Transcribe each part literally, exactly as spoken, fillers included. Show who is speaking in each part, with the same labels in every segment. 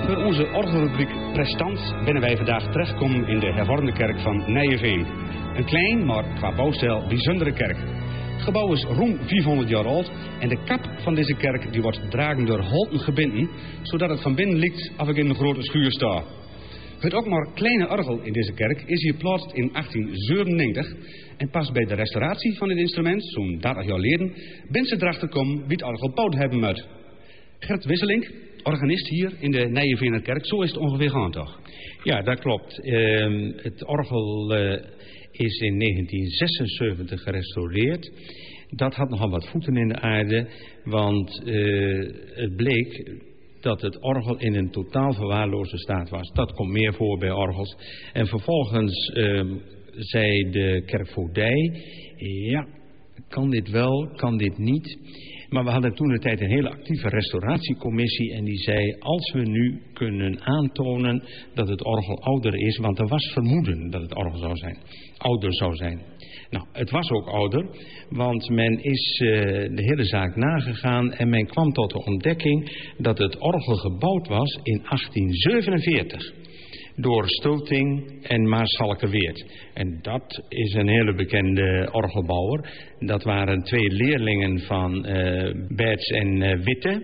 Speaker 1: Voor onze orgelrubriek Prestans binnen wij vandaag terechtkomen in de hervormde kerk van Nijeveen. Een klein, maar qua bouwstijl bijzondere kerk. Het gebouw is ruim vierhonderd jaar oud en de kap van deze kerk die wordt dragen door holten gebinden, zodat het van binnen lijkt of ik in een grote schuur sta. Het ook maar kleine orgel in deze kerk is hier geplaatst in achttien zevenennegentig en pas bij de restauratie van dit instrument, zo'n dertig jaar geleden, ben ze erachter komen wie het orgel gebouwd hebben moet. Gert Wisselink, organist hier in de Nijeveener kerk, zo is het ongeveer gaan toch?
Speaker 2: Ja, dat klopt. Uh, het orgel uh, is in negentien zesenzeventig gerestaureerd. Dat had nogal wat voeten in de aarde, want uh, het bleek dat het orgel in een totaal verwaarloosde staat was. Dat komt meer voor bij orgels. En vervolgens uh, zei de kerkvoogdij, ja, kan dit wel, kan dit niet? Maar we hadden toen de tijd een hele actieve restauratiecommissie en die zei, als we nu kunnen aantonen dat het orgel ouder is, want er was vermoeden dat het orgel zou zijn, ouder zou zijn. Nou, het was ook ouder, want men is uh, de hele zaak nagegaan en men kwam tot de ontdekking dat het orgel gebouwd was in achttien zevenenveertig. Door Stulting en Maarschalkerweerd. En dat is een hele bekende orgelbouwer. Dat waren twee leerlingen van uh, Berts en uh, Witte.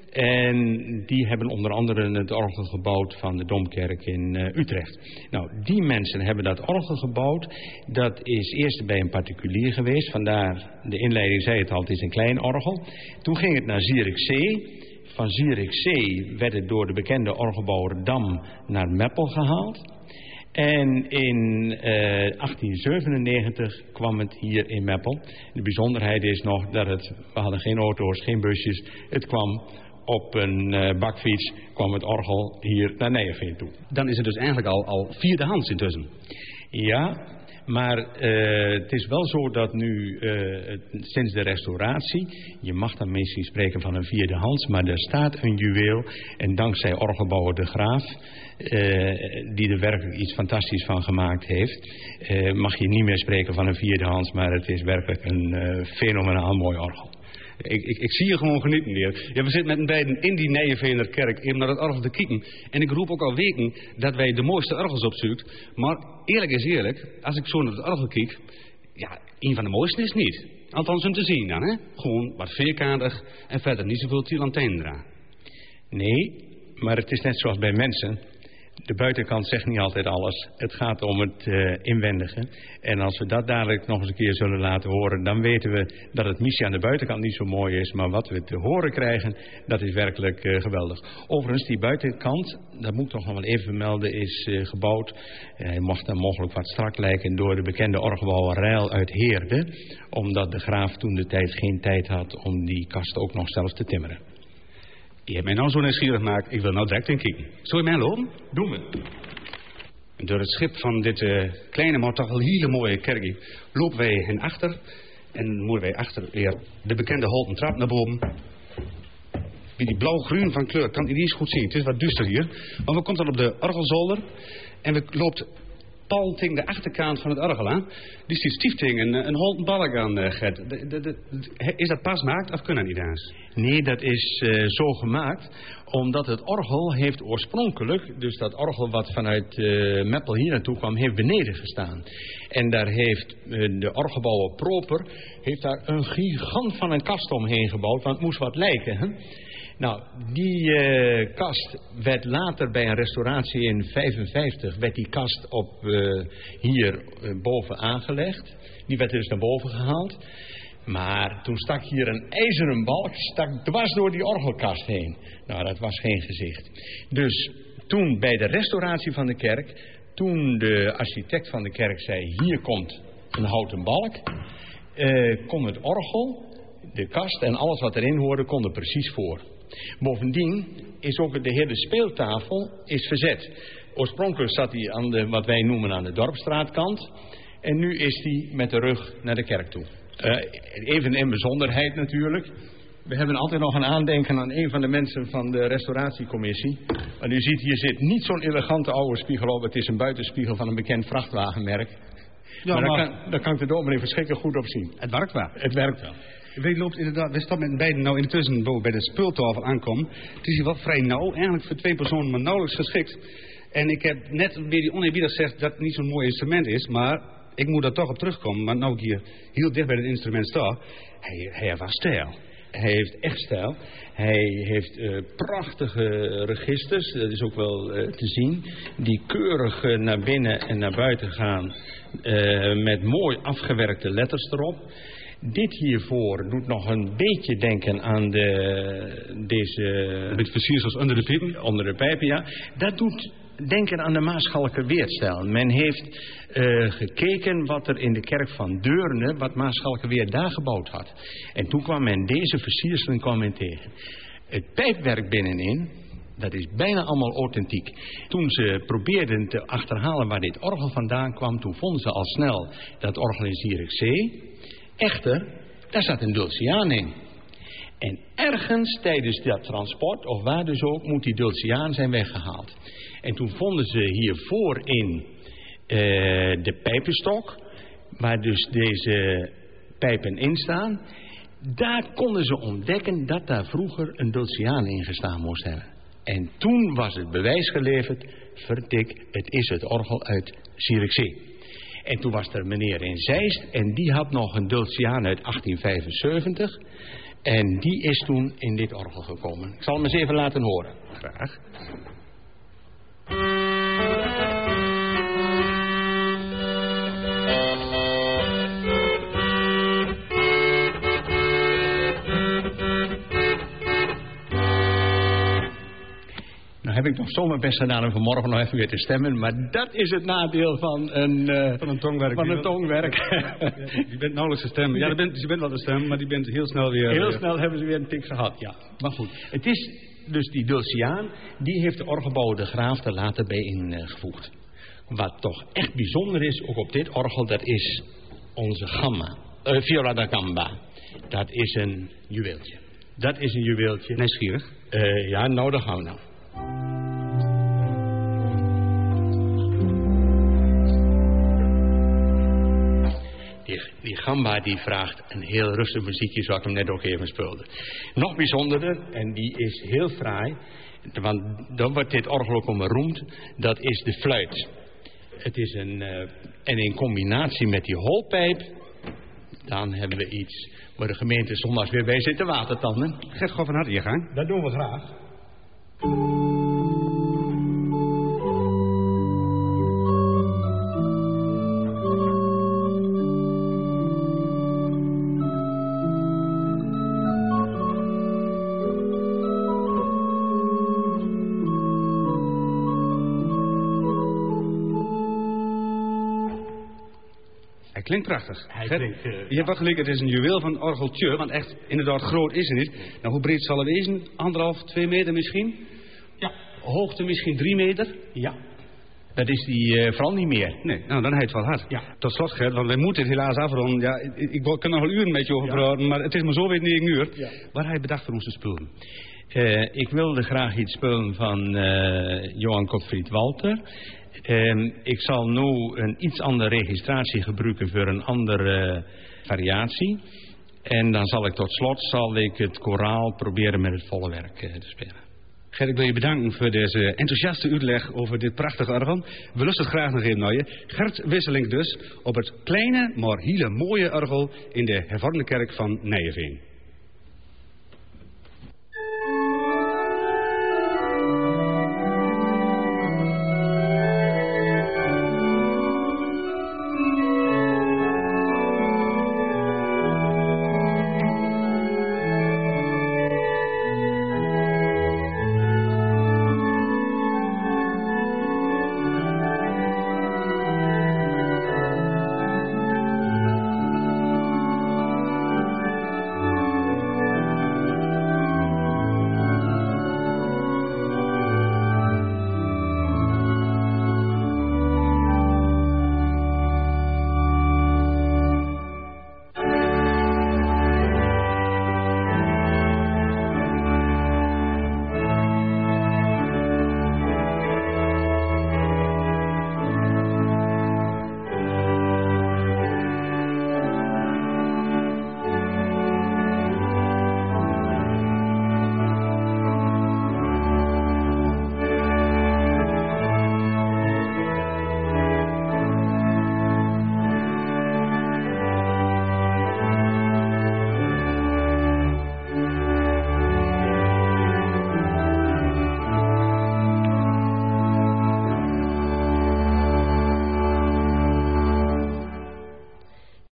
Speaker 2: En die hebben onder andere het orgel gebouwd van de Domkerk in uh, Utrecht. Nou, die mensen hebben dat orgel gebouwd. Dat is eerst bij een particulier geweest. Vandaar, de inleiding zei het al, het is een klein orgel. Toen ging het naar Zierikzee. Van Zierikzee werd het door de bekende orgelbouwer Dam naar Meppel gehaald. En in uh, achttien zevenennegentig kwam het hier in Meppel. De bijzonderheid is nog dat het, we hadden geen auto's, geen busjes. Het kwam op een uh, bakfiets, kwam het orgel hier naar Nijeveen toe.
Speaker 1: Dan is het dus eigenlijk al, al vierdehands intussen.
Speaker 2: Ja, maar uh, het is wel zo dat nu, uh, het, sinds de restauratie, je mag dan misschien spreken van een vierdehands, maar er staat een juweel en dankzij orgelbouwer De Graaf, uh, die er werkelijk iets fantastisch van gemaakt heeft, uh, mag je niet meer spreken van een vierdehands, maar het is werkelijk een uh, fenomenaal mooi orgel.
Speaker 1: Ik, ik, ik zie je gewoon genieten hier. Ja, we zitten met een beiden in die Nijeveener kerk even naar het orgel te kijken. En ik roep ook al weken dat wij de mooiste orgels opzoekt. Maar eerlijk is eerlijk, als ik zo naar het orgel kijk, ja, een van de mooiste is niet. Althans om te zien dan, hè. Gewoon wat vierkantig en verder niet zoveel tilantendra.
Speaker 2: Nee, maar het is net zoals bij mensen. De buitenkant zegt niet altijd alles. Het gaat om het uh, inwendige. En als we dat dadelijk nog eens een keer zullen laten horen, dan weten we dat het missie aan de buitenkant niet zo mooi is. Maar wat we te horen krijgen, dat is werkelijk uh, geweldig. Overigens, die buitenkant, dat moet ik toch nog wel even vermelden, is uh, gebouwd. Hij uh, mocht dan mogelijk wat strak lijken door de bekende orgelbouwer Rijl uit Heerde. Omdat de graaf toen de tijd geen tijd had om die kast ook nog zelf te timmeren.
Speaker 1: Je hebt mij nou zo nieuwsgierig gemaakt. Ik wil nou direct in kijken. Zal je mij lopen?
Speaker 2: Doen we.
Speaker 1: Door het schip van dit uh, kleine, maar toch wel hele mooie kerkje lopen wij hen achter. En moeten wij achter weer de bekende houten trap naar boven. Wie die blauw-groen van kleur kan je niet eens goed zien. Het is wat duister hier. Maar we komen dan op de orgelzolder. En we loopt pal tegen de achterkant van het orgel aan. Die ziet stief tegen een, een houten balk aan, uh, Gert. De, de, de, is dat pas gemaakt of kan dat niet eens?
Speaker 2: Nee, dat is uh, zo gemaakt omdat het orgel heeft oorspronkelijk, dus dat orgel wat vanuit uh, Meppel hier naartoe kwam, heeft beneden gestaan. En daar heeft uh, de orgelbouwer Proper heeft daar een gigant van een kast omheen gebouwd, want het moest wat lijken, hè? Nou, die uh, kast werd later bij een restauratie in vijfenvijftig... werd die kast op uh, hier uh, boven aangelegd. Die werd dus naar boven gehaald. Maar toen stak hier een ijzeren balk stak dwars door die orgelkast heen. Nou, dat was geen gezicht. Dus toen bij de restauratie van de kerk, toen de architect van de kerk zei, hier komt een houten balk, uh, kon het orgel, de kast en alles wat erin hoorde, kon er precies voor. Bovendien is ook de hele speeltafel is verzet. Oorspronkelijk zat hij aan de, wat wij noemen aan de Dorpstraatkant. En nu is hij met de rug naar de kerk toe. Uh, even in bijzonderheid natuurlijk. We hebben altijd nog een aandenken aan een van de mensen van de restauratiecommissie. Want u ziet, hier zit niet zo'n elegante oude spiegel op. Het is een buitenspiegel van een bekend vrachtwagenmerk. Ja, maar, maar... Daar, kan, daar kan ik de dominee verschrikkelijk goed op zien.
Speaker 1: Het werkt wel.
Speaker 2: Het werkt wel.
Speaker 1: Wij loopt inderdaad, wij staan met beiden nou intussen waar we bij de speeltafel aankomen. Het is hier wel vrij nauw, eigenlijk voor twee personen maar nauwelijks geschikt. En ik heb net weer die oneerbiedig gezegd dat het niet zo'n mooi instrument is, maar ik moet daar toch op terugkomen. Maar nou ik hier heel dicht bij het instrument sta, hij, hij heeft wel stijl. Hij heeft echt stijl. Hij heeft uh, prachtige registers, dat is ook wel uh, te zien, die keurig uh, naar binnen en naar buiten gaan uh, met mooi afgewerkte letters erop. Dit hiervoor doet nog een beetje denken aan de, deze... Een beetje versiersels onder de pijpen? Onder de pijpen, ja. Dat doet denken aan de Maarschalkerweerdstijl. Men heeft uh, gekeken wat er in de kerk van Deurne, wat Maarschalkerweerd daar gebouwd had. En toen kwam men deze versierselen kwam men tegen. Het pijpwerk binnenin, dat is bijna allemaal authentiek. Toen ze probeerden te achterhalen waar dit orgel vandaan kwam, toen vonden ze al snel dat orgel in Zierikzee. Echter, daar zat een dulciaan in. En ergens tijdens dat transport, of waar dus ook, moet die dulciaan zijn weggehaald. En toen vonden ze hiervoor in uh, de pijpenstok, waar dus deze pijpen in staan. Daar konden ze ontdekken dat daar vroeger een dulciaan in gestaan moest hebben. En toen was het bewijs geleverd, verdik, het is het orgel uit Zierikzee. En toen was er meneer in Zeist en die had nog een dulciaan uit achttien vijfenzeventig. En die is toen in dit orgel gekomen. Ik zal hem eens even laten horen. Graag. Nou heb ik nog zomaar best gedaan om vanmorgen nog even weer te stemmen. Maar dat is het nadeel van een, uh, van een tongwerk.
Speaker 2: Van een tongwerk.
Speaker 1: Ja, je bent nauwelijks te stemmen. Ja, je bent, je bent wel te stemmen, maar die bent heel snel weer...
Speaker 2: Heel snel hebben ze weer een tik gehad, ja. Maar goed, het is dus die dulciaan, die heeft de orgelbouwer de Graaf er later bij ingevoegd. Wat toch echt bijzonder is, ook op dit orgel, dat is onze gamma. Uh, viola da gamba. Dat is een juweeltje. Dat is een juweeltje.
Speaker 1: Nieuwsgierig?
Speaker 2: Uh, ja, nou, daar gaan we nou. Die, die gamba die vraagt een heel rustig muziekje, zoals ik hem net ook even speelde. Nog bijzonderder, en die is heel fraai, want dan wordt dit orgel ook om beroemd, dat is de fluit. Het is een, uh, en in combinatie met die holpijp, dan hebben we iets waar de gemeente zondags weer bij zit te watertanden.
Speaker 1: Gert, ga van harte je gang.
Speaker 2: Dat doen we graag.
Speaker 1: Hij klinkt prachtig.
Speaker 2: Hij
Speaker 1: Gert,
Speaker 2: klinkt, uh,
Speaker 1: je hebt wat gelijk, het is een juweel van orgeltje, want echt inderdaad groot is het niet. Nou, hoe breed zal het wezen? Anderhalf, twee meter misschien?
Speaker 2: Ja.
Speaker 1: Hoogte misschien drie meter?
Speaker 2: Ja. Dat is die uh, vooral niet meer.
Speaker 1: Nee, nou dan heet het wel hard.
Speaker 2: Ja.
Speaker 1: Tot slot, Gert, want wij moeten het helaas afronden. Ja, ik, ik, ik kan nog wel uren met je over
Speaker 2: ja.
Speaker 1: praten, maar het is maar zo weer niet een uur.
Speaker 2: Ja.
Speaker 1: Wat heb je bedacht voor ons te spelen?
Speaker 2: Uh, ik wilde graag iets spelen van uh, Johan Gottfried Walter. Uh, ik zal nu een iets andere registratie gebruiken voor een andere uh, variatie. En dan zal ik tot slot zal ik het koraal proberen met het volle werk uh, te spelen.
Speaker 1: Gert, ik wil je bedanken voor deze enthousiaste uitleg over dit prachtige orgel. We lusten het graag nog even naar je. Gert Wisseling dus op het kleine, maar hele mooie orgel in de hervormde kerk van Nijeveen.